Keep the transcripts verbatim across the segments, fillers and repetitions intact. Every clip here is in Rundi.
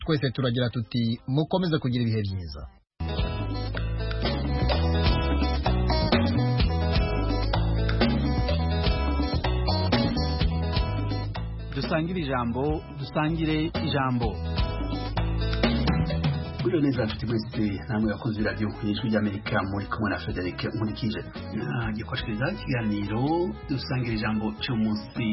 twese turagira tuti mukomeze kugira ibihe byiza. dusangire ijambo dusangire ijambo Uyo neza mfite mwese namwe yakoze radio y'ijwi ry'Amerika muri kumwe na Frederic Nkurikije. Nagikwashiriza ikiganiro dusangire ijambo cy'umunsi.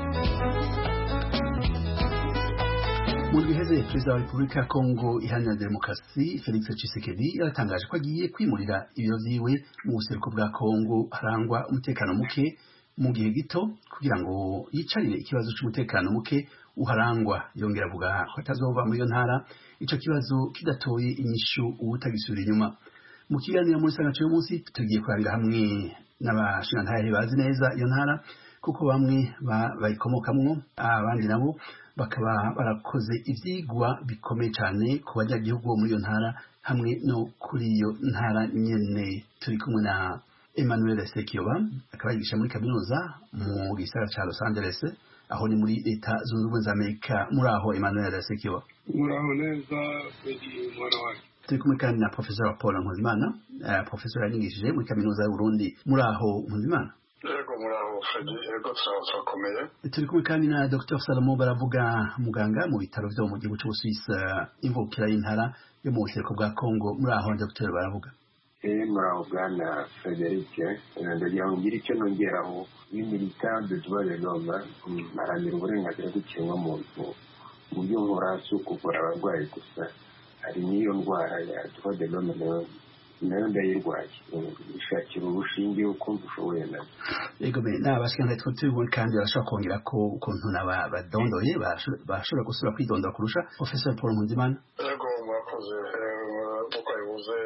Mu biheze Perezida wa Repubulika ya Kongo Iharanira Demokarasi Felix Tshisekedi yaratangaje ko agiye kwimurira ibiro vyiwe mu buseruko bwa Kongo harangwa umutekano muke mu gihe gito kugira ngo yicarire ikibazo cy'umutekano muke uharangwa. Yongera avuga ko atazova muri iyo ntara ico kibazo kidatoye inyishu ubutagisubira inyuma. Mu kiganiro muri sanga cyo munsi tugiye kurabira hamwe n'abashingantahe bazi neza iyo ntara kuko bamwe bayikomokamwo abandi nabo bakaba barakoze ivyigwa bikomeye cyane ku banyagihugu muri iyo ntara hamwe no kuri iyo ntara nyene. Turi kumwe na Emmanuel Sekiyoba akaba yigisha muri kaminuza mu gisagara ca Los Angeles aho ni muri leta zunze ubumwe za Amerika. Muri aho Emmanuel Sekiyoba? Muraho neza Fredi mwana wacu. Turi kumwe kandi na Professor Paul Nkuzimana, uh, Professor yanyigishije muri kaminuza y'u Burundi. Muri aho Nkuzimana? Yego muraho Fredi, yego turakomeye. Turi kumwe kandi na Doctor Salomo Baravuga, muganga mu bitaro vyo mu gihugu c'Ubusuwisi, imvukira y'intara yo mu buseruko bwa Kongo. Muri aho Doctor Baravuga? Eh muraho bwana Frederic, ndagira ngo ngire icyo nongeraho y'imilita de droit de l'homme marangira uburenganzira bw'ikiremwamuntu mu byo nkora si ukuvura abarwayi gusa, hari n'iyo ndwara ya droit de l'homme nayo ndayirwaye, ishakira urushinge ukumva ushoboye nazo. Yego be n'abashikana two tubone kandi barashobora kongera ko ukuntu n'abadondoye bashobora gusura kwidondora kurusha. Professor Paul Nkuzimana? Yego mwakoze uko yavuze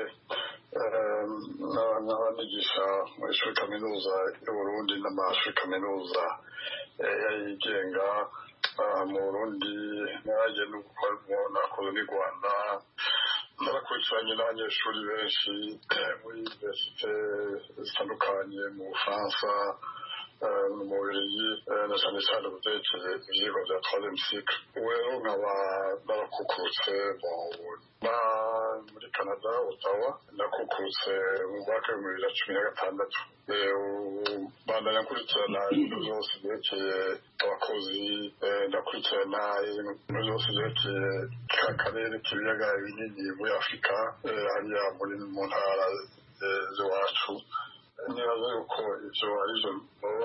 n'abanyigisha mu ishuri kaminuza y'Uburundi n'amashuri kaminuza yigenga mu Burundi, naje nakoze n'u Rwanda, narakurikiranye n'abanyeshuri benshi muri universite zitandukanye mu Bufaransa, mu Bubiligi, na cyane cyane mu byerekeye ivyigwa vya troisième cycle. Rero nkaba narakukurutse muri Canada, Ottawa, nakukurutse mu mwaka w'ibihumbi bibiri na cumi na gatandatu. Bandanya nkurikirana ibintu byose byerekeye abakozi, ndakurikirana ibintu byose byerekeye ka karere k'ibiyaga binini muri Afurika, hariya muri mu ntara z'iwacu. Nibaza yuko ivyo ari vyo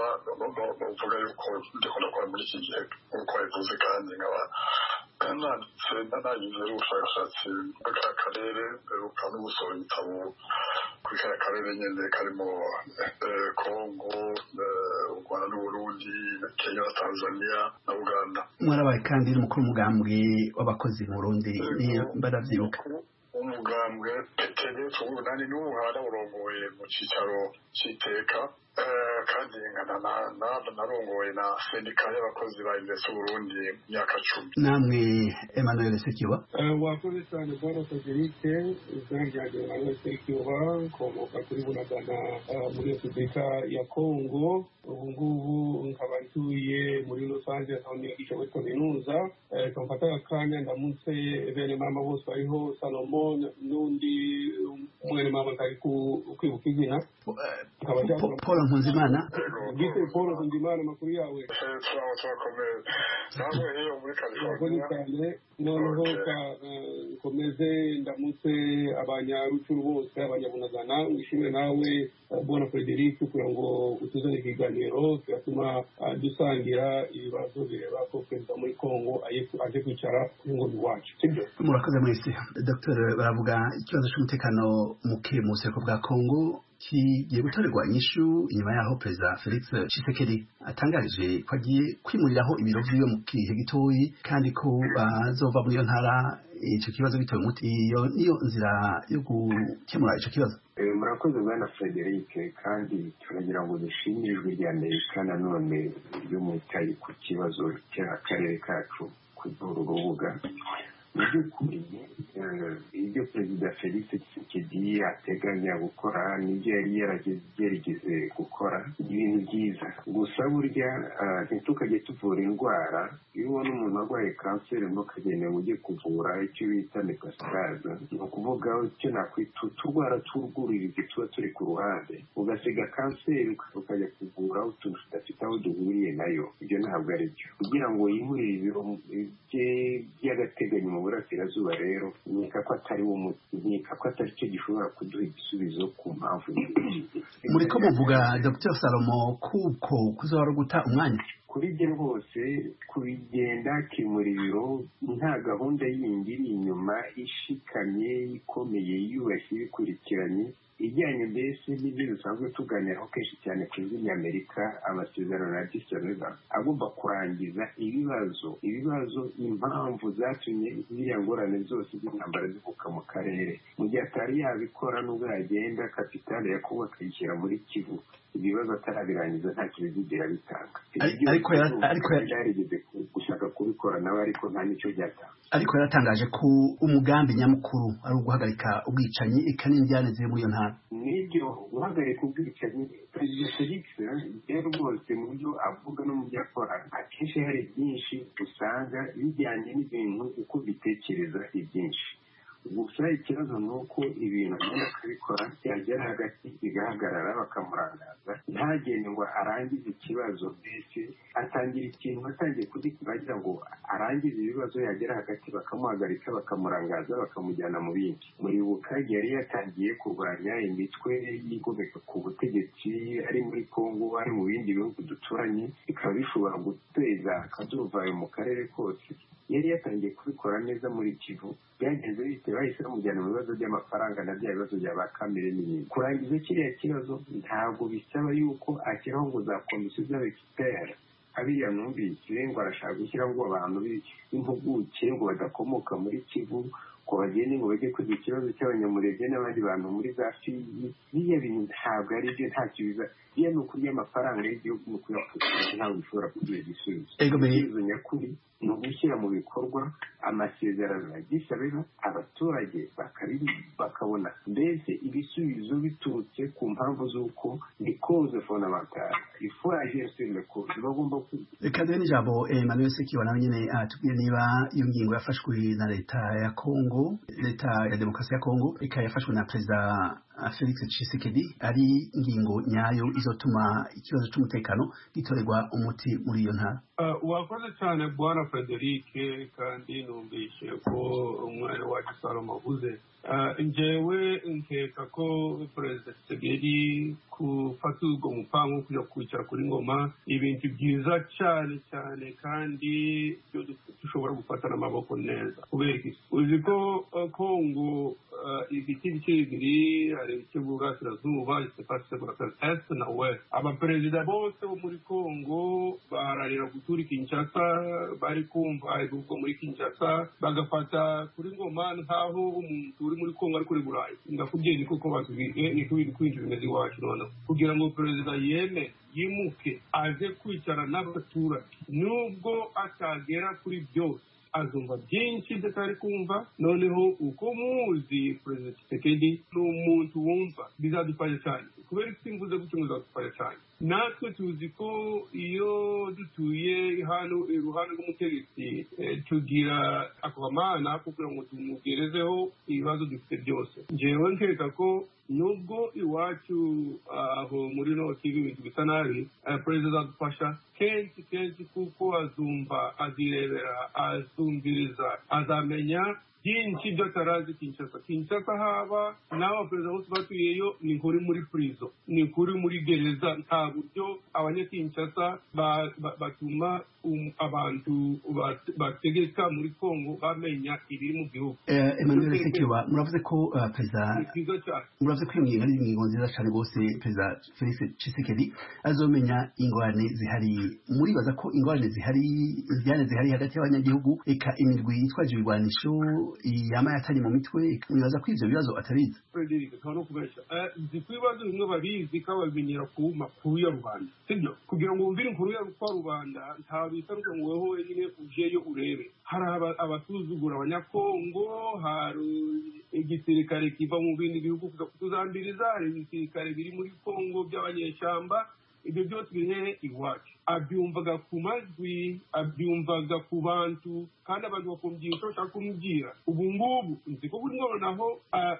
bavuga yuko ndikunda gukora muri iki gihe nk'uko bivuze, kandi nkaba nanditse nagize ubushakashatsi bw'aka karere, mperuka no gusohora ibitabo kuri kariya karere nyene karimo Kongo, u Rwanda n'Uburundi, Kenya na Tanzania na Uganda. Mwarabaye kandi n'umukuru w'umugambwe w'abakozi mu Burundi, baravyibuka umugambwe petene tubunani n'ubu haraburongoye mu cicaro c'iteka, kandi narongoye na sendika y'abakozi ba Invest Burundi myaka cumi. Namwe Emmanuel Sekiyoba? Wakoze cyane bwana Frederic, izina ryanjye Emmanuel Sekiyoba, nkomoka kuri Bunagana muri Repubulika ya Kongo. Ubu ngubu nkaba ntuye muri Los Angeles aho nigisha muri kaminuza. Kamfata akanya ndamutse bene mama bose bariho, Salomo n'undi mwene mama ntari kwibuka izina. Paul Nkuzimana? Gite Paul Nkuzimana, makuru yawe? Turaho turakomeye. Namwe hiyo muri California. Noneho komeze ndamutse abanyarucuru bose, abanyabunagana. Wishimire nawe bwana Frederic kugira ngo utuzane ikiganiro kigatuma dusangira ibibazo bireba ko perezida muri Kongo aje kwicara ku ngoma iwacu. Murakoze mwese. Doctor Baravuga, ikibazo cy'umutekano muke mu buseruko bwa Kongo kigiye gutorerwa inyishu inyuma yaho Perezida Felix Tshisekedi atangarije ko agiye kwimuriraho ibiro vyiwe mu gihe gitoyi kandi ko bazova muri iyo ntara ico kibazo gitoye umuti. Iyo niyo nzira yo gukemura ico kibazo. Murakoze bwana Frederic, kandi turagira ngo dushimire ijwi rya Amerika nanone ryo mutaye ku kibazo cy'akarere kacu kuri uru rubuga. mu by'ukuri ibyo perezida Felix Tshisekedi ateganya gukora n'ibyo yari yarigeze gukora ni ibintu byiza gusa burya ntitukajye tuvura indwara iyo ubona umuntu arwaye kanseri ntukagende ngo ujye kuvura icyo bita metastase ni ukuvuga icyo nakwita uturwara tw'urwuririzi tuba turi ku ruhande ugasiga kanseri ukajya kuvura utuntu tudafite aho duhuriye nayo ibyo ntabwo ari byo kugira ngo yimurire ibiro by'agateganyo mu burasirazuba rero nkeka ko atari wo nkeka ko atari cyo gishobora kuduha igisubizo ku mpamvu muri ko muvuga Dr Salomo kuko kuzahora guta umwanya kuri bye rwose kubigenda akimura ibiro nta gahunda yindi iri inyuma ishikamye ikomeye yubashye ibikurikiranye ijyanye mbese n'ibyo dusanzwe tuganiraho kenshi cyane ku ijwi ry'Amerika amasezerano ya Addis Ababa agomba kurangiza ibibazo ibibazo impamvu zatumye ziriya ngorane zose z'intambara zivuka mu karere mu gihe atari yabikora n'ubwo yagenda kapitale ya Kongo akayishyira muri Kivu ibibazo atarabirangiza nta kibizigera bitanga ariko ariko yarigeze gushaka kubikora nawe ariko nta nicyo byatanga ariko yaratangaje ko umugambi nyamukuru ari uguhagarika ubwicanyi ikan'indyane ziri muri iyo ntara nibyo guhagarika ubwicanyi perezida Felix rero rwose mu byo avuga no mu byo akora akenshi hari byinshi usanga bijyanye n'ibintu uko bitekereza ibyinshi gusa ikibazo ni uko ibintu agenda akabikora byagera hagati bigahagarara bakamurangaza ntagende ngo arangize ikibazo mbese atangira ikintu atangiye kugira ngo arangize ibibazo yagera hagati bakamuhagarika bakamurangaza bakamujyana mu bindi muribuka yari yatangiye kurwanya imitwe y'igomeka ku butegetsi ari muri Kongo ari mu bindi bihugu duturanye bikaba bishobora guteza akaduruvayo mu karere kose yari yatangiye kubikora neza muri Kivu byagenze bite bahise bamujyana mu bibazo by'amafaranga na bya bibazo bya ba kamere n'ibindi kurangiza kiriya kibazo ntabwo bisaba yuko ashyiraho ngo za komisiyo z'abexpert abiriya numvise ngo arashaka gushyiraho ngo abantu b'impuguke ngo badakomoka muri Kivu ko bagende ngo bajye kwiga ikibazo cy'abanyamurenge n'abandi bantu muri za fiyi biriya bintu ntabwo ari byo nta kibiza iyo ni ukurya amafaranga y'igihugu ni ukuyakoresha ntabwo bishobora kugira igisubizo igisubizo nyakuri ni ugushyira mu bikorwa amasezerano ya Addis Ababa abaturage bakabona mbese ibisubizo biturutse ku mpamvu z'uko ni cause fondamentale ifu agir sur le cause bagomba reka duhe n'ijambo Emmanuel Sekiwa nawe nyine atubwire niba iyo ngingo yafashwe na leta ya Kongo leta ya demokarasi ya Kongo ikaba yafashwe na perezida Felix Tshisekedi ari ingingo nyayo izotuma ikibazo cy'umutekano gitorerwa umuti muri iyo ntara wakoze cyane bwana Frederic kandi numvise ko umwana wacu Salomo avuze njyewe nkeka ko perezida Tshisekedi gufata ubwo mupango kujya kwicara kuri ngoma ibintu byiza cyane cyane kandi byo dushobora gufatana amaboko neza kubera iki uzi ko Kongo ifite ibice bibiri hari ibice burasirazuba ifite burasirazuba na west abaperezida bose bo muri Kongo bahararira gutura Kinshasa bari kumva ubwo muri Kinshasa bagafata kuri ngoma nkaho umuntu uri muri Kongo ari kuri Burayi ndakubwiye niko ko basubije niko biri kwinjira imeze iwacu none kugira ngo perezida yeme yimuke aje kwicara n'abaturage nubwo atagera kuri byose azumva byinshi bitari kumva noneho uko muzi perezida Tshisekedi ni umuntu wumva bizadufasha cyane kubera simvuze gutyo bizadufasha cyane natwe tuzi ko iyo dutuye hano iruhande rw'umutegetsi tugira akamana kugira ngo tumugerezeho ibibazo dufite byose njyewe nkeka ko nubwo iwacu aho muri North Kivu ibintu bisa nabi perezida adufasha kenshi kenshi kuko azumva azirebera azumviriza azamenya byinshi byo atarazi Kinshasa Kinshasa haba n'abo perezida bose batuyeyo ni nkuri muri prison ni kuri muri gereza nta buryo abanyakinshasa batuma abantu bategeka muri Kongo bamenya ibiri mu gihugu Emmanuel Sekiwa muravuze ko perezida muravuze ko iyo ari ingingo nziza cyane rwose perezida Felix Tshisekedi azomenya ingorane zihari muribaza ko ingorane zihari ibyane zihari hagati y'abanyagihugu eka imirwi yitwaje ibigwanisho yama yatari mu mitwe mwibaza ko ivyo bibazo atabizi Frederic no kubesha nzi ko ibibazo bimwe babizi ko babimenyera ku makuru ya rubanda sibyo kugira ngo wumvire inkuru ya rubanda nta bisaruka ngo weho wenyine ujeyo urebe hari abasuzugura abanyakongo hari igisirikare kiva mu bindi bihugu kuzambiriza igisirikare biri muri Kongo by'abanyeshamba ibyo byose biri iwacu abyumvaga ku majwi abyumvaga ku bantu kandi abantu bakumvira icyo bashaka kumubwira ubu ngubu nzi ko buri noneho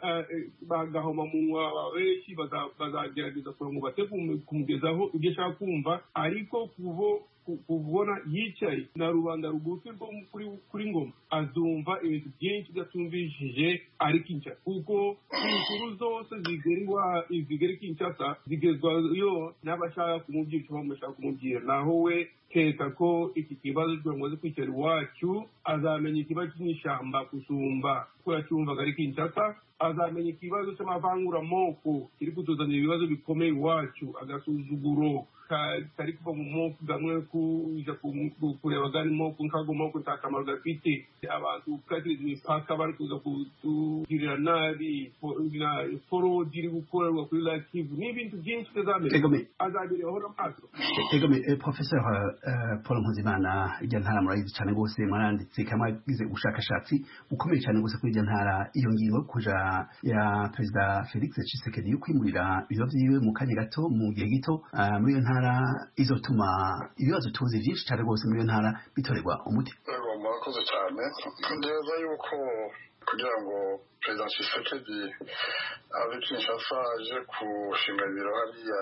bagahoma munwa benshi bazagerageza kugira ngo bate kumugezaho ibyo ashaka kumva ariko kubo kubona yicaye na rubanda rugufi rwo kuri Ngoma azumva ibintu byinshi byatumvishije ari Kinshasa kuko inkuru zose zigeriwa izigeri Kinshasa zigezwa yo n'abashaka kumubwira icyo bashaka kumubwira naho we keka ko iki kibazo cyangwa kwicara iwacu azamenya ikibazo cy'ishyamba kusumba ko yacyumvaga ari Kinshasa azamenya ikibazo cy'amavanguramoko kiri kutuzanira ibibazo bikomeye iwacu agasuzuguro kari kuva mu moko gamwe kuja kureba gari moko nkago moko ntakamaro gafite abantu katiriza imipaka bari kuza kutugirira nabi foro diri gukorerwa kuri lakivu n'ibintu byinshi bizamera azabireho n'amaso egome professeur Paul Nkuzimana ijya ntara murayizi cyane rwose mwaranditse kamagize ubushakashatsi bukomeye cyane rwose kuri ijya ntara iyo ngingo kuja ya perezida Felix Tshisekedi yo kwimurira ibiro vyiwe mu kanya gato mu gihe gito muri iyo ntara izotuma ibibazo tuzi byinshi cyane rwose muri iyo ntara bitorerwa umuti murakoze cyane ndeza yuko kugira ngo perezida Tshisekedi abe Kinshasa aje kushinga ibiro hariya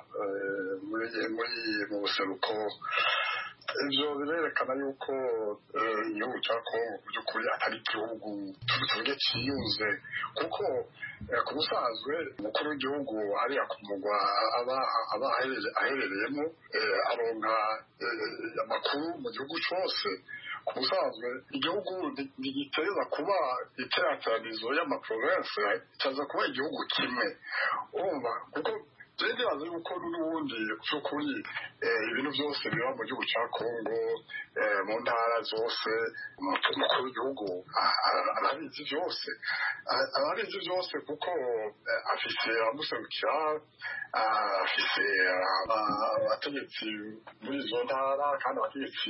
muri mu buseruko ibyo birerekana yuko igihugu cya Kongo mu by'ukuri atari igihugu tuvuge cyiyunze kuko ku busanzwe umukuru w'igihugu hariya ku mugwa aba aherereyemo aronka amakuru mu gihugu cyose ku busanzwe igihugu ntigiteza kuba iteranirizo y'amaprovensi cyaza kuba igihugu kimwe urumva kuko Jende bazi yuko n'ubundi cyukuri ibintu byose biba mu gihugu cya Kongo mu ntara zose umukuru w'igihugu arabizi byose arabizi byose kuko afise amuserukira afise abategetsi muri izo ntara kandi abategetsi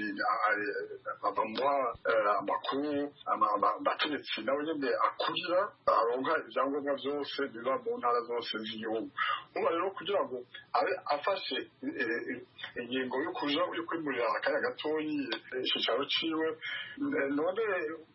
bamuha amakuru abategetsi nawe nyine akurira aronka ibyangombwa byose biba mu ntara zose z'igihugu uba rero kugira ngo abe afashe ingingo yo kuja yo kwimurira akanya gatoyi ishisharo ciwe none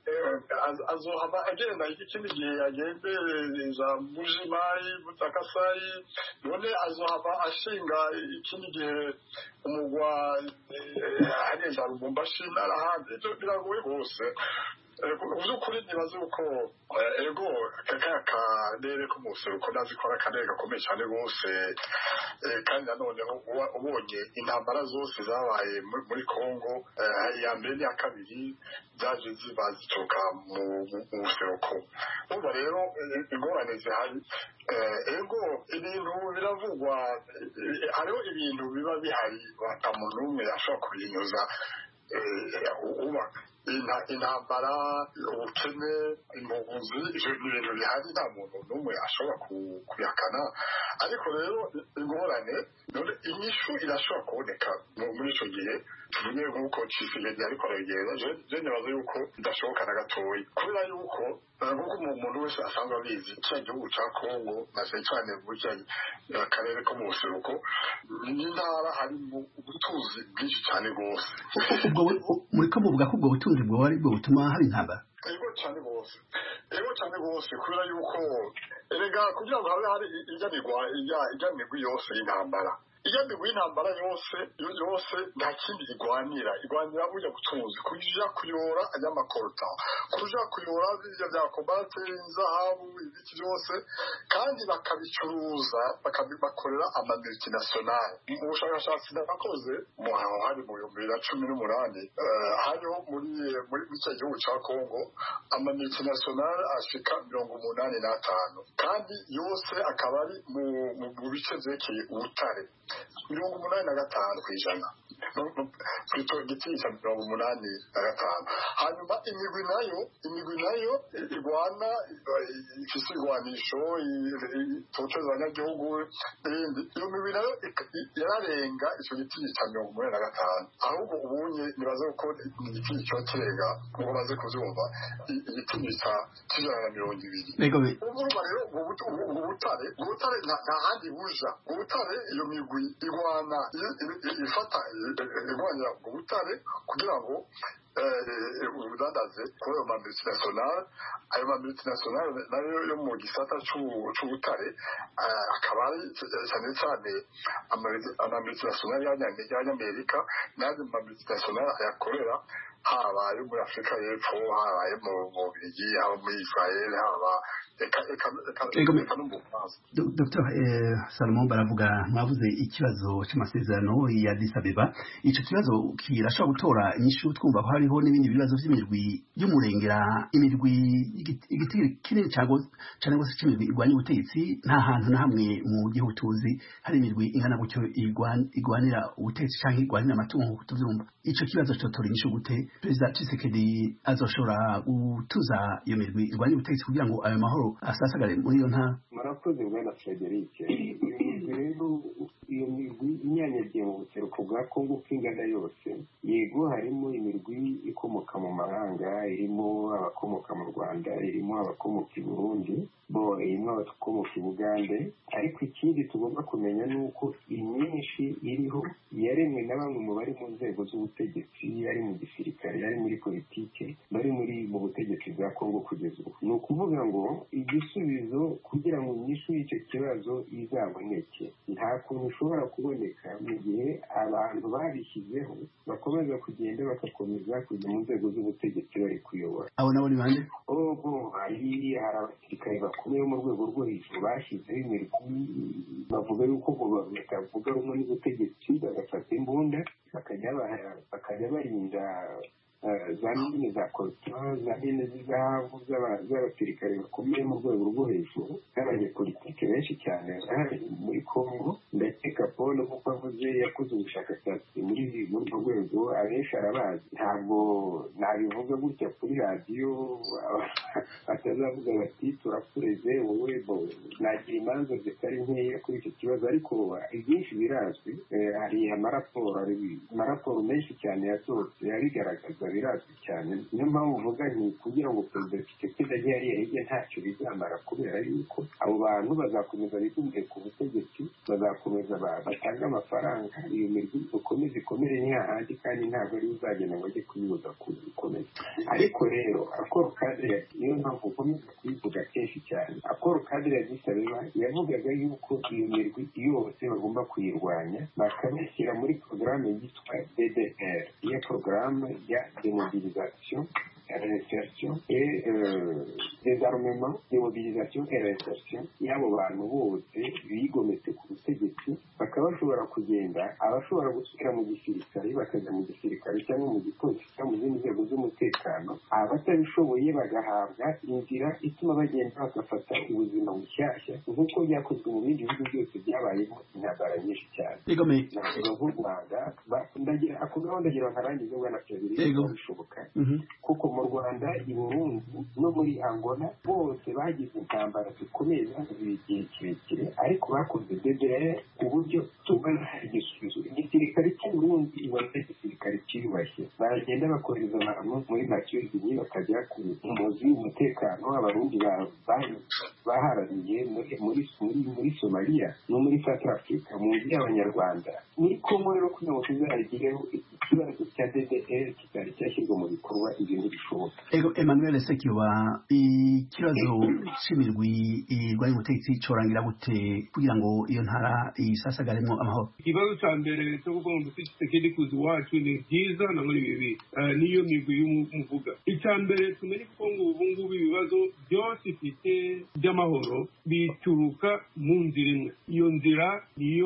azohaba agenda ikindi gihe agende za Mujimayi Mutakasayi none azohaba ashinga ikindi gihe umugwa agenda Lubumbashi n'ahandi ibyo biragoye rwose ubyukuri nibaze uko ego kakaya karere ko mu buseruko nazi ko ari akarere gakomeye cyane rwose kandi nanoneho ubonye intambara zose zabaye muri Kongo iya mbere n'iya kabiri zaje ziba zituruka mu buseruko ubu rero ingorane zihari ego ibintu biravugwa hariho ibintu biba bihari ata muntu umwe ashobora kubinyuza uba intambara ubukene impunzi ivyo bintu bihari nta muntu n'umwe ashobora kubihakana ariko rero ingorane none inyishu irashobora kuboneka muri ico gihe tuvuge nk'uko Tshisekedi ariko aragenda je nibaza yuko bidashoboka na gatoyi kubera yuko nk'uko umuntu wese asanzwe abizi cya gihugu ca Kongo na cyane burya akarere ko mu buseruko n'intara hari ubutunzi bwinshi cyane rwose muri ko muvuga ko ubwo butunzi bwo ari bwo butuma hari intambara ego cyane rwose ego cyane rwose kubera yuko erega kugira ngo habe hari ijyanirwa ijyanirwa yose y'intambara ijyanirwa y'intambara yose yose nta kindi igwanira igwanira burya butunzi kuja kuyora anyamakorota kuja kuyora bya bya kobate inzahabu ibiki byose kandi bakabicuruza bakabibakorera ama multinational mu bushakashatsi nakoze mu hari mu bibiri na cumi n'umunani hariho muri muri icyo gihugu cya Kongo ama multinational ashika mirongo umunani n'atanu kandi yose akaba ari mu bice zekeye ubutare mirongo umunani na gatanu ku ijana kw'ico giti ca mirongo umunani na gatanu hanyuma imigwi nayo imigwi nayo igwana ifise igwanisho itoteza abanyagihugu n'ibindi iyo migwi nayo yararenga ico giti ca mirongo umunani na gatanu ahubwo ubunye nibaza ko igiti co kirenga ngo baze kuvyumva igiti ca kijana na mirongo ibiri urumva rero ubwo butare ubutare nta handi buja ubutare iyo migwi igwana ifata igwanya ubutare kugira ngo ubudandaze kuri ayo mamultinationale ayo mamultinationale nayo yo mu gisata c'ubutare akaba ari cyane cyane amamultinationale y'abanyamerika n'andi mamultinationale ayakorera haba ayo muri afurika y'epfo haba ayo mu bubiligi haba muri israel haba Dr Salomon baravuga mwavuze ikibazo c'amasezerano ya Addis Abeba ico kibazo kirashobora gutora inyishu twumva ko hariho n'ibindi bibazo vy'imirwi y'umurengera imirwi igiti kinini cago cane gose c'imirwi igwanya ubutegetsi nta hantu na hamwe mu gihugu tuzi hari imirwi ingana gutyo igwanira ubutegetsi canke igwanira amatungo tuvyumva ico kibazo cotora inyishu gute Perezida Tshisekedi azoshobora gutuza iyo mirwi igwanya ubutegetsi kugira ngo ayo mahoro asasagare muri iyo ntara. Murakoze bwana Frederic. Rero iyo mirwi inyanyagiye mu buseruko bwa Kongo k'ingana yose yego harimo imirwi ikomoka mu mahanga irimo abakomoka mu Rwanda irimo abakomoka i Burundi bo irimo abakomoka i Bugande ariko ikindi tugomba kumenya nuko imyinshi iriho yaremwe na bamwe mu bari mu nzego z'ubutegetsi ari mu gisirikare ari muri politike bari muri mu butegetsi bwa Kongo kugeza ubu ni ukuvuga ngo igisubizo kugira ngo inyishu y'icyo kibazo izaboneke nta kuntu ushobora kuboneka mu gihe abantu babishyizeho bakomeza kugenda bagakomeza kujya mu nzego z'ubutegetsi bari kuyobora abo nabo ni bande ogo hari hari abasirikare bakomeye mu rwego rwo hejuru bashyizeho imirwi bavuga yuko batavuga rumwe n'ubutegetsi bagafata imbunda bakajya barinda za mine za korutura za mine z'izahabu z'abasirikare bakomeye mu rwego rwo hejuru n'abanyepolitike benshi cyane muri Kongo ndakeka Paul nk'uko avuze yakoze ubushakashatsi muri muri urwo rwego abenshi arabazi ntabwo nabivuga gutya kuri radiyo batazavuga bati turakureze wowe nagira imanza zitari nkeya kuri icyo kibazo ariko ibyinshi birazwi hari amaraporo amaraporo menshi cyane yasohotse yabigaragaza birazwi cyane niyo mpamvu uvuga nti kugira ngo perezida Tshisekedi ajye hariya hirya ntacyo bizamara kubera yuko abo bantu bazakomeza bigumye ku butegetsi bazakomeza batanga amafaranga iyo mirwi ukomeze ikomere ni hahandi kandi ntabwo ari uzagenda ngo ajye kuyibuza kuyikomeza ariko rero akoro kadire niyo mpamvu ukomeza kuyivuga kenshi cyane akoro kadire ya Addis Abeba yavugaga yuko iyo mirwi yose bagomba kuyirwanya bakabishyira muri porogaramu yitwa D D R iyo porogaramu ya démobilisation, réinsertion et euh, désarmement, démobilisation et réinsertion y'abo bantu bose bigometse ku butegetsi bakaba bashobora kugenda abashobora gusubira mu gisirikare bakajya mu gisirikare cyangwa mu gipolisi cyangwa mu zindi nzego z'umutekano abatabishoboye bagahabwa inzira ituma bagenda bagafata ubuzima bushyashya nk'uko byakozwe mu bindi bihugu byose byabayemo intambara nyinshi cyane ntabwo nk'u Rwanda ndagira ako gahunda ndagira nkarangize bwana Frederic bishoboka kuko mu Rwanda i Burundi no muri Angola bose bagize intambara zikomeye zagize igihe kirekire ariko bakoze D D R ku buryo tubona igisubizo igisirikare cy'u Burundi ibona igisirikare cyiyubashye baragenda bakoreza abantu muri Nations Unies bakajya ku muzi w'umutekano abarundi baharaniye muri muri muri Somalia no muri South Africa mu nzi y'abanyarwanda muri Kongo rero kugira ngo tuzagireho ikibazo cya D D R kitari cyashyirwa mu bikorwa ibintu bishoboka. Ego Emmanuel Sekiwa ikibazo cy'imirwi irwanya ubutegetsi corangira gute kugira ngo iyo ntara isasagaremo amahoro. Ikibazo cya mbere cyo kuvuga ngo Tshisekedi kuzi wacu ni byiza na muri bibi niyo migwi y'umuvuga. Icya mbere tumenye ko ngo ubu ngubu ibibazo byose ifite by'amahoro bituruka mu nzira imwe. Iyo nzira niyo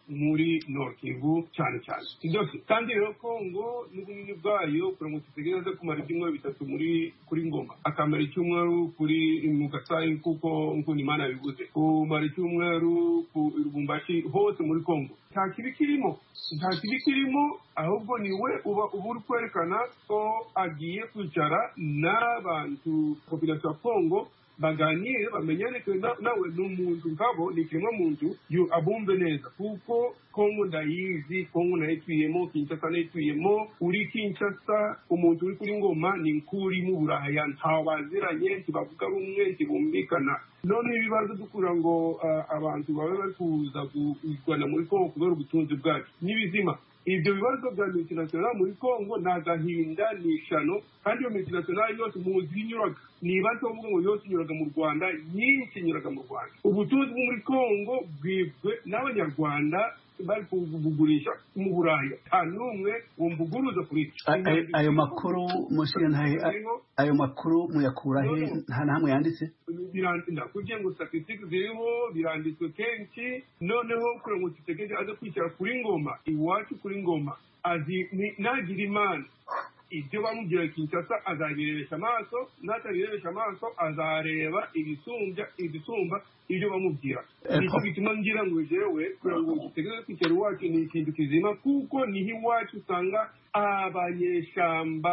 muri Nord Kivu cyane cyane byose kandi rero Kongo n'ubunini bwayo kuramutse itegereze kumara ibyumweru bitatu muri kuri Ngoma akamara icyumweru kuri mu Kasai kuko nk'uko Imana bivuze kumara icyumweru ku Lubumbashi hose muri Kongo nta kibi kirimo nta kibi kirimo ahubwo niwe uba uri kwerekana ko agiye kwicara n'abantu population ya Kongo baganire bamenyane ko nawe n'umuntu ngabo ni kirimo muntu yo abumve neza kuko Kongo ndayizi Kongo nayituyemo Kinshasa nayituyemo uri Kinshasa umuntu uri kuri Ngoma ni nkuri mu Buraya ntawaziranye ntibavuga rumwe ntibumvikana none ibibazo dukura ngo abantu babe bari kuza kugwana muri Kongo kubera ubutunzi bwacu n'ibizima ibyo bibazo bya multinational muri Kongo nagahinda nishano kandi iyo multinational yose muzi inyuraga niba ntovuga ngo yose inyuraga mu Rwanda nyinshi inyuraga mu Rwanda ubutunzi muri Kongo bwibwe n'abanyarwanda bari kubugurisha mu Buraya ntanumwe wumvuguruza kuri ayo makuru mushira ayo makuru muyakura he nta namwe yanditse birandinda kugira ngo statistics ziriho biranditswe kenshi noneho kure ngo titegeje aza kwicara kuri Ngoma iwacu kuri Ngoma azi nagira Imana ibyo bamubwira Kinshasa azabirebesha amaso n'atabirebesha amaso azareba ibisumbya ibisumba ibyo bamubwira nicyo bituma ngira ngo jewe kugira ngo dutegereze kwicara iwacu ni ikintu kizima kuko niho iwacu usanga abanyeshamba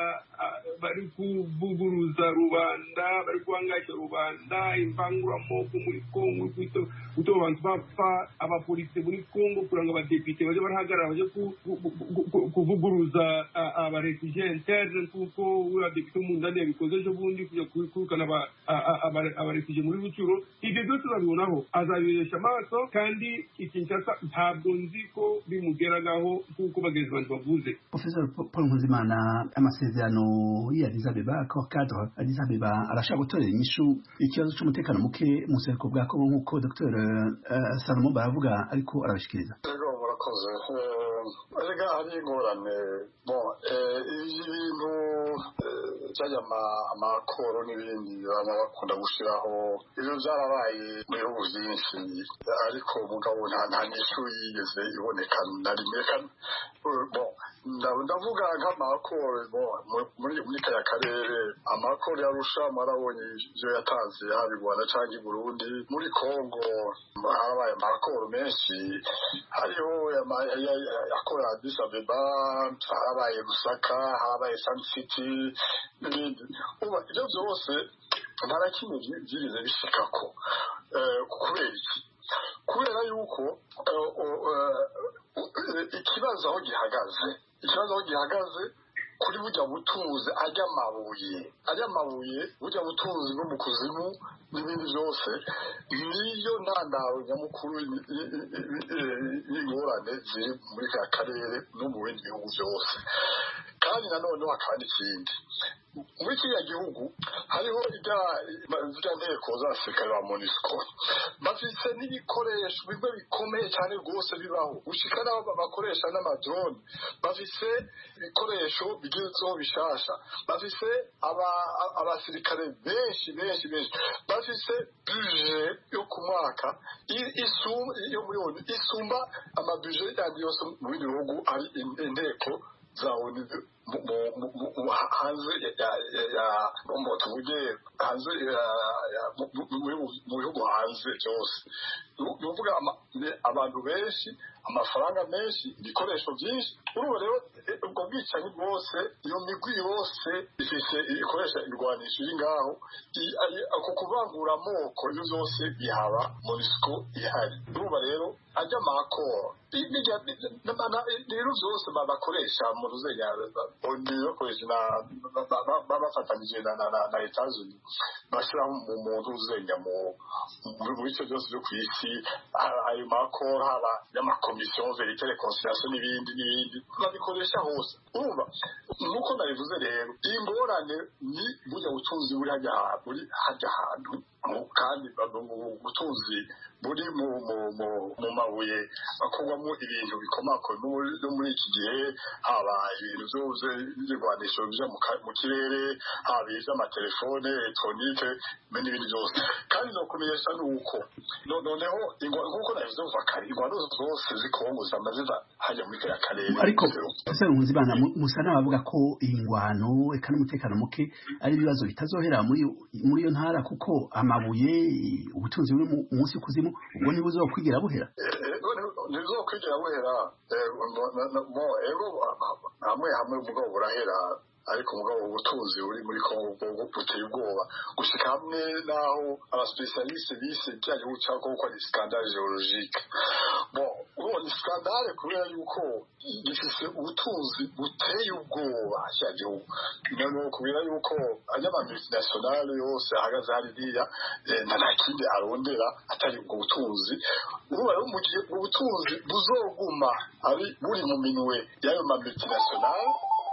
bari kuvuguruza rubanda bari guhangaisha rubanda imvanguramoko muri Kongo kuto abantu bapfa abapolisi muri Kongo kugira ngo abadepite baje barahagarara baje kuvuguruza abarefugie interne kuko abadepite mu ndani yabikoze ejo bundi kujya kurukana abarefugie muri Bucuro ibyo byose babibonaho azabiresha amaso kandi Kinshasa ntabwo nzi ko bimugeragaho kuko bageze abantu bavuze Professor Paul Nkuzimana amasezerano ya Addis Abeba accord cadre Addis Abeba arashaka gutorera inyishu ikibazo cy'umutekano muke mu sereko bwa Kongo nk'uko Dr Salomo baravuga ariko arabashikiriza murakoze erega hari ingorane bon ibintu cyajya amakoro n'ibindi bana bakunda gushiraho ibyo byarabaye mu bihugu byinshi ariko mugabo nta nyishu yigeze iboneka na rimwe bon ndavuga nk'amakoro muri muri kaya karere amakoro yarusha marabonye ibyo yatanze haba i Rwanda cyangwa i Burundi muri Kongo harabaye amakoro menshi hariho yakora Addis Abeba harabaye Lusaka harabaye Sun City n'ibindi uba ibyo byose nta na kimwe byigeze bishikako kubera iki kubera yuko ikibazo aho gihagaze ikibazo aho gihagaze kuri burya butunzi ajya amabuye ajya amabuye burya butunzi no mu kuzimu n'ibindi byose niyo ntandaro nyamukuru y'ingorane ziri muri ka karere no mu bindi bihugu byose kandi nanone hakaba n'ikindi muri kiriya gihugu hariho ibya nteko z'abasirikare ba MONUSCO bafise n'ibikoresho bimwe bikomeye cyane rwose bibaho gushika n'abo bakoresha n'amadrone bafise ibikoresho bigezweho bishasha bafise abasirikare benshi benshi benshi bafise budget yo ku mwaka yo muri onu isumba amabudget yandi yose mu bindi bihugu ari inteko za onu hanze ya tuvuge hanze mu bihugu hanze byose ni ukuvuga abantu benshi amafaranga menshi ibikoresho byinshi urumva rero ubwo bwicanyi bwose iyo migwi yose ifite ikoresha irwanisho iri ngaho ako kuvangura amoko ibyo byose bihaba MONUSCO ihari urumva rero ajya amakoro rero byose bakoresha mu ruzenya bakoresha bafatanyije na Etats-Unis bashyiraho umuntu uzenya mu bice byose byo ku isi ayo makoro haba y'amakomisiyo verite reconciliation n'ibindi n'ibindi babikoresha hose urumva nk'uko nabivuze rero iyi ngorane ni burya butunzi buri hajya hajya ahantu kandi ubutunzi buri mu mu mabuye akorwamo ibintu bikomakoma no muri iki gihe, haba ibintu byose by'irwanisho bija mu kirere, haba iby'amatelefone elegitoronike n'ibindi byose. kandi no kumenyesha nuko noneho nk'uko nabivuze kuva kare ingwano zose zikongoza amaziza hajya muri kariya karere. ariko ese Nkuzimana musa n'abavuga ko iyi ngwano eka n'umutekano muke ari ibibazo bitazohera muri muri iyo ntara, kuko amabuye ubutunzi buri munsi kuzimu ubwo ntibuzokwigira buhera. ntibuzokwigira buhera ego hamwe hamwe umugabo burahera, ariko umugabo ubutunzi buri muri Kongo buteye ubwoba gushika hamwe naho abaspecialiste bise byaje gucako ko ari scandale géologique. bon uwo ni scandale kubera yuko gifise ubutunzi buteye ubwoba cyagihugu, none kubera yuko anyama multinationale yose ahagaze hariya nta kindi arondera atari ubwo butunzi. ubu rero mu gihe ubutunzi buzoguma ari buri mu minwe y'ayo ma multinationale,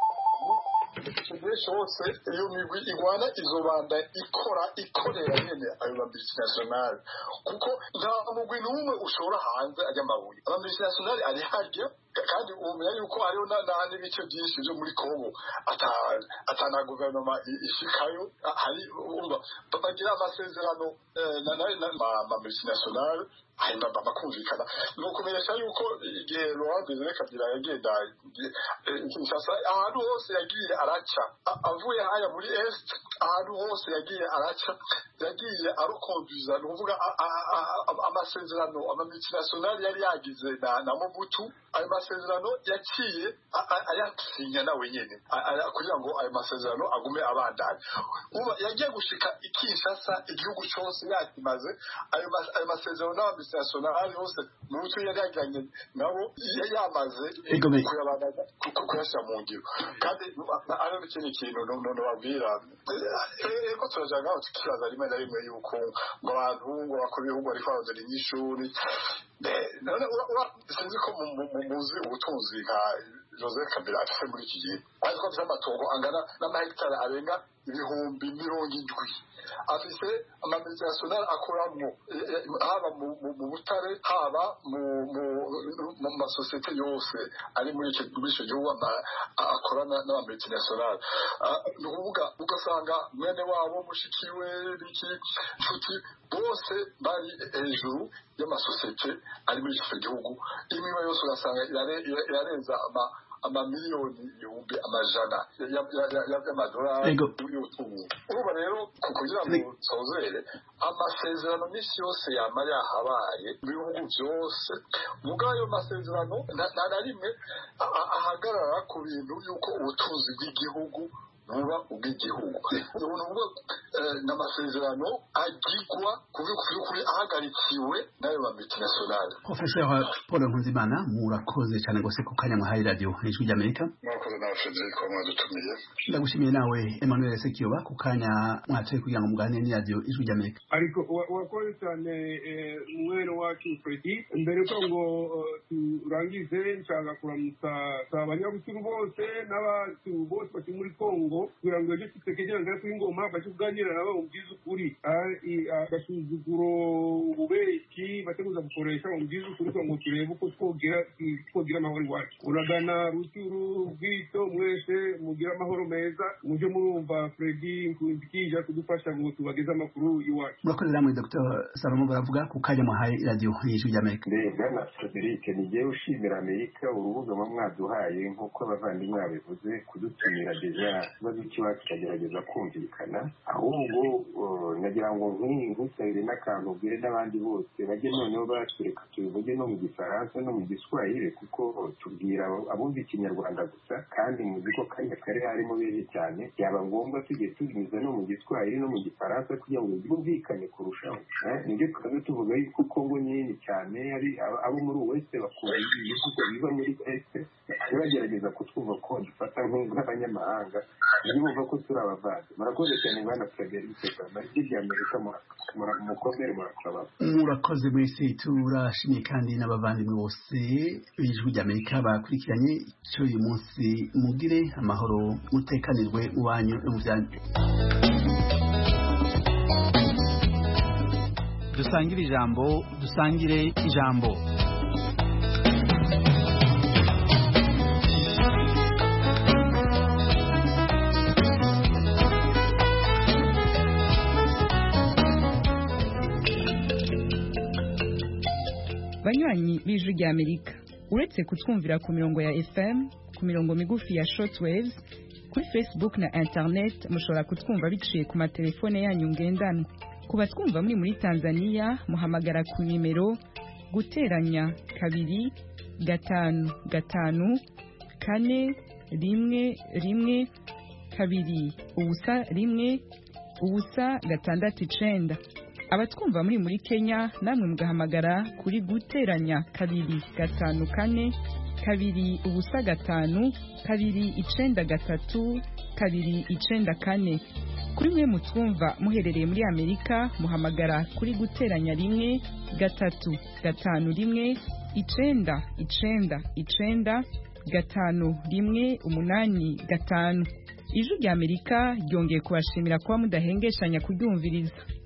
igihe cyose iyo migwi igwana izobanda ikora ikorera nyene ayo ma multinationale, kuko nta mugwi n'umwe ushobora hanze ajya amabuye. ama multinationale ari harya, kandi umenya yuko hariho n'ibice byinshi byo muri Kongo atana guverinoma ishikayo, hari bagira amasezerano n'ama multinationale hanyuma bakumvikana. ni ukumenyesha yuko igihe Laurent Désiré Kabila yagenda Kinshasa, ahantu hose yagiye araca, avuye haya muri est ahantu hose yagiye araca, yagiye arukonduza. ni ukuvuga amasezerano ama multinationale yari yagize na Mobutu, ayo masezerano yaciye ayasinya nawe nyene kugira ngo ayo masezerano agume abandanya. uba yagiye gushika Kinshasa igihugu cyose yakimaze ayo masezerano n'aba multinationale yose Mobutu yari yagiranye nabo yamaze kuyashyira mu ngiro. kandi ari n'ikindi kintu none babwira eko turaja ngaho tukibaza rimwe na rimwe yuko ngo abantu ngo bakora ibihugu ariko barondera inyishuri. sinzi ko muzi ubutunzi nka Joseph Kabila afite muri iki gihe, ariko afite amatongo angana n'amahegitari arenga ibihumbi mirongo indwi, afise ama multinationale akoramwo haba mu butare haba mu masosiyete yose ari muri icyo gihugu akorana n'ama multinationale. ni ukuvuga ugasanga mwene wabo mushikiwe biki nshuti bose bari hejuru y'amasosiyete ari muri icyo gihugu, imwe yose ugasanga irarenza ama amamiliyoni ibihumbi amajana y'amadolari y'ubutunzi. urumva rero kugira ngo nsozere amasezerano n'isi yose yama yahabaye mu bihugu byose, mugabo ayo masezerano nta na rimwe ahagarara ku bintu yuko ubutunzi bw'igihugu buba ubw'igihugu. ubu n'amasezerano agirwa kuri ahagarikiwe n'ayo ma multinationale. Professeur Paul Nkuzimana, murakoze cyane gose ku kanya mwahaye radio Ijwi ry'Amerika. murakoze nawe Frederic mwadutumiye. ndagushimiye nawe Emmanuel Sekiyoba ku kanya mwatoye kugira ngo muganire ni radio Ijwi ry'Amerika. ariko wakoze cyane mwene wacu Fredi. mbere ko ngo turangize nshaka kuramutsa abanyabuturu bose n'abatu bose bari muri Kongo kugira ngo ejo tutekereje ngo kuri ngoma baje kuganira nabo mu byiza ukuri, agasuzuguro ububeki bateguza gukoresha mu byiza ukuri ngo turebe uko twogira twogira amahoro iwacu. uragana Rucyuru bwito mwese mugira amahoro meza, muje murumva Fredi Nkundikija kudufasha ngo tubageze amakuru iwacu. murakoze namwe Dr Salomo baravuga ku kanya mwahaye radio Ijwi ry'Amerika. Bwana Frederic, nigiye ushimira Amerika urubuga mu mwaduhaye nk'uko abavandimwe babivuze kudutumira deja ikibazo cy'iwacu kikagerageza kumvikana. ahubwo nagira ngo nk'usabire n'akantu ubwire n'abandi bose bajye noneho batureka tubivuge no mu gifaransa no mu giswahili, kuko tubwira abumva ikinyarwanda gusa kandi muzi ko kanya kare harimo benshi cyane, byaba ngombwa tugiye tubinyuza no mu giswahili no mu gifaransa kugira ngo byumvikane kurushaho. nibyo tukaza tuvuga yuko Kongo nini cyane ari abo muri wese bakunda ibihugu biva muri este bagerageza kutwumva ko dufata nk'abanyamahanga, niba ko turi abavandi. murakoze cyane bwana Frederic Kabila ry'Amerika, mukomere murakaba. murakoze mwese, turashimiye kandi n'abavandimwe bose Ijwi ry'Amerika bakurikiranye icyo uyu munsi. mugire amahoro mutekanirwe mu banyu no mu byanyu. dusangire ijambo dusangire ijambo. Banywanyi b'Ijwi ry'Amerika, uretse kutwumvira ku mirongo ya F M, ku mirongo migufi ya shortwaves, kuri Facebook na internet mushobora kutwumva biciye ku matelefone yanyu ngendanwa. Ku batwumva muri muri Tanzania muhamagara ku nimero guteranya kabiri gatanu gatanu kane rimwe rimwe kabiri ubusa rimwe ubusa gatandatu icenda. Abatwumva muri muri Kenya namwe mugahamagara kuri guteranya kabiri gatanu kane kabiri ubusa gatanu kabiri icenda gatatu kabiri icenda kane. Kuri mwe mutwumva muherereye muri Amerika muhamagara kuri guteranya rimwe gatatu gatanu rimwe icenda icenda icenda gatanu rimwe umunani gatanu. Ijwi ry'Amerika ryongeye kubashimira kuba mudahengeshanya kuryumviriza.